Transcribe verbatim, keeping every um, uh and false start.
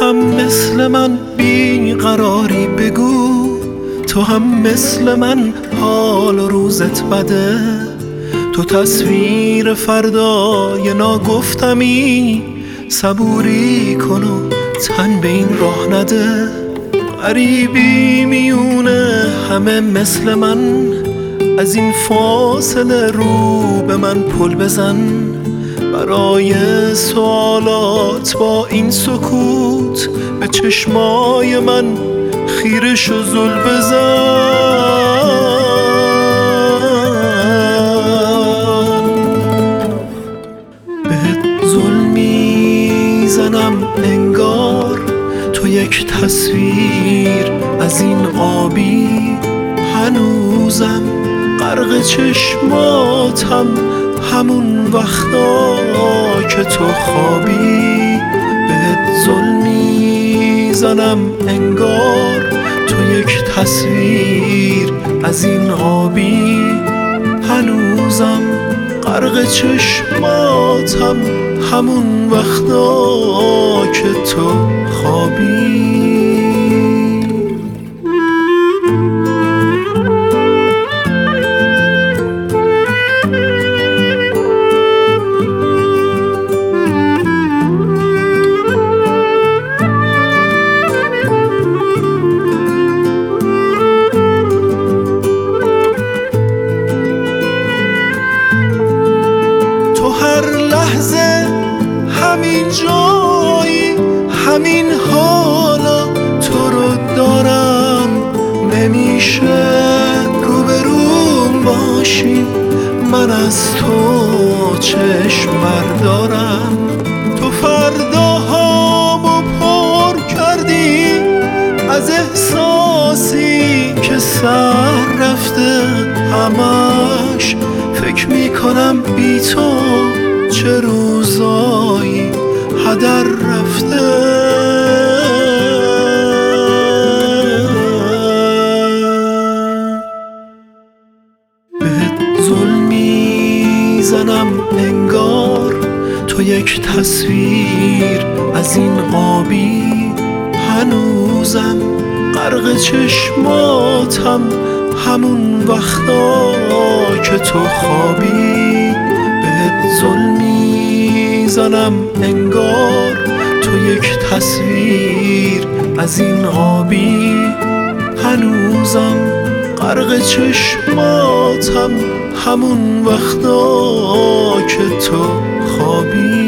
هم مثل من بیقراری بگو، تو هم مثل من حال و روزت بده. تو تصویر فردای ناگفتمی، صبوری کن و تن به این راه نده. غریبی میونه همه مثل من، از این فاصله رو به من پل بزن. برای سوالات با این سکوت، به چشمای من خیره شو زل بزن. بهت زل میزنم انگار تو یک تصویر از این آبی. هنوزم غرق چشماتم، همون وقتا که تو خوابی. بهت زل میزنم انگار تو یک تصویر از این آبی. هنوزم غرق چشماتم، همون وقتا که تو خوابی. همین جایی، همین حالا تو رو دارم. نمیشه روبروم باشی، من از تو چشم بردارم. تو فرداهامو پر کردی از احساسی که سر رفته. همش فکر میکنم بی تو چه روزایی هدر رفته. بهت زل میزنم انگار تو یک تصویر از این آبی. هنوزم غرق چشماتم، همون وقتا که تو خوابی. بهت زل میزنم انگار تو یک تصویر از این آبی. هنوزم غرق چشماتم، همون وقتا که تو خوابی.